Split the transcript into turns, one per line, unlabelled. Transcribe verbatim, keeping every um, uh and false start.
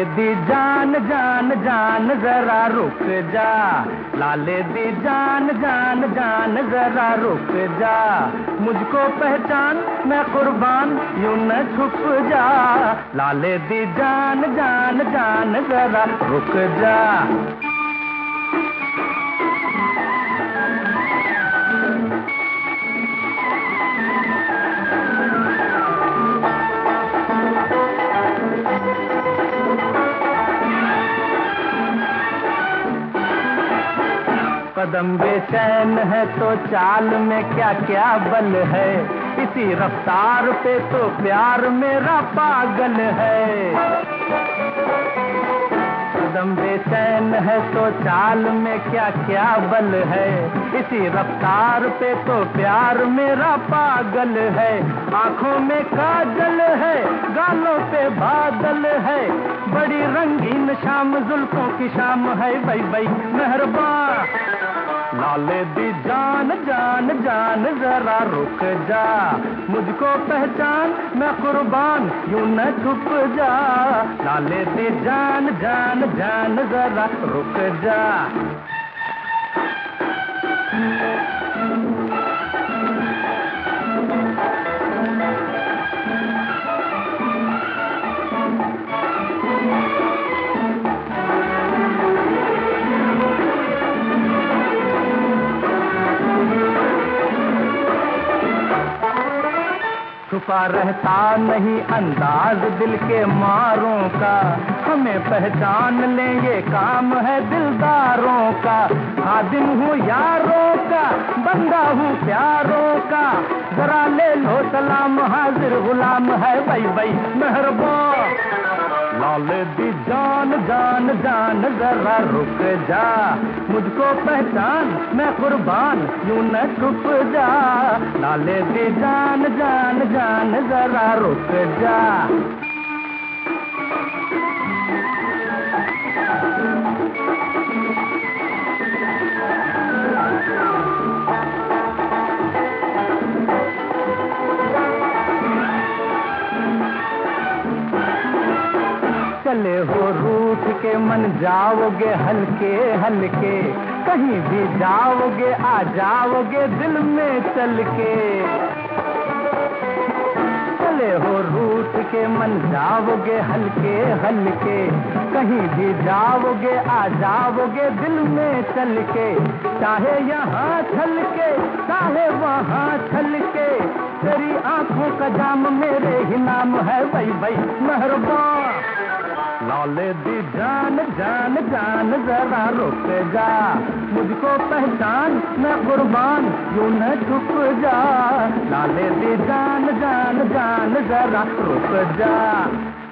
दी जान जान जान जरा रुक जा, लाले दी जान जान जान जरा रुक जा, मुझको पहचान मैं कुर्बान यूं न छुप जा, लाले दी जान जान जान जरा रुक जा। कदम बेचैन है तो चाल में क्या क्या बल है, इसी रफ्तार पे तो प्यार मेरा पागल है। कदम बेचैन है तो चाल में क्या क्या बल है, इसी रफ्तार पे तो प्यार मेरा पागल है। आंखों में काजल है, गालों पे बादल है, बड़ी रंगीन शाम जुल्फों की शाम है, भाई भाई मेहरबान, लाले दी जान जान जान जरा रुक जा, मुझको पहचान मैं कुर्बान यूं न छुप जा, लाले दी जान जान जान जरा रुक जा। छुपा रहता नहीं अंदाज दिल के मारों का, हमें पहचान लेंगे काम है दिलदारों का। खादिम हूँ यारों का, बंदा हूँ प्यारों का, जरा ले लो सलाम हाजिर गुलाम है, भाई भाई मेहरबान, लाले दी जान जान जान जरा रुक जा, मुझको पहचान मैं कुर्बान यूं न छुप जा, लाले दी जान जान जान जरा रुक जा। चले हो रूठ के मन जाओगे हल्के हल्के, कहीं भी जाओगे आ जाओगे दिल में चल के। चले हो रूठ के मन जाओगे हल्के हल्के, कहीं भी जाओगे आ जाओगे दिल में चल के। चाहे यहाँ छल के चाहे वहाँ छल के, तेरी आंखों का जाम मेरे ही नाम है, भाई भाई मेहरबान, लाले दी जान जान जान जरा रुक जा, मुझको पहचान मैं कुर्बान यूं न छुप जा, लाले दी जान जान जान जरा रुक जा।